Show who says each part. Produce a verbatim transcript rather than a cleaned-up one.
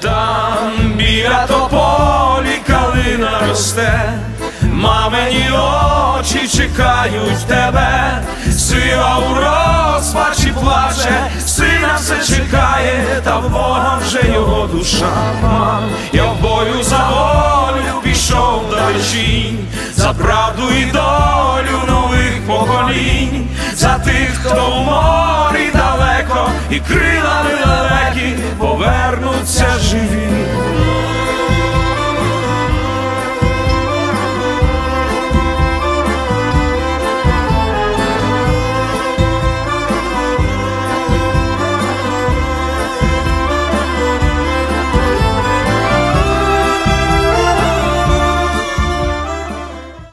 Speaker 1: Там біля тополі калина росте, мамині очі чекають тебе. Сива у розпачі плаче, сина все чекає, та в Бога вже його душа. Мам, я в бою за волю пішов далечінь, за правду і долю нових поколінь, за тих, хто в морі далеко і крилами далекі повернуться живі.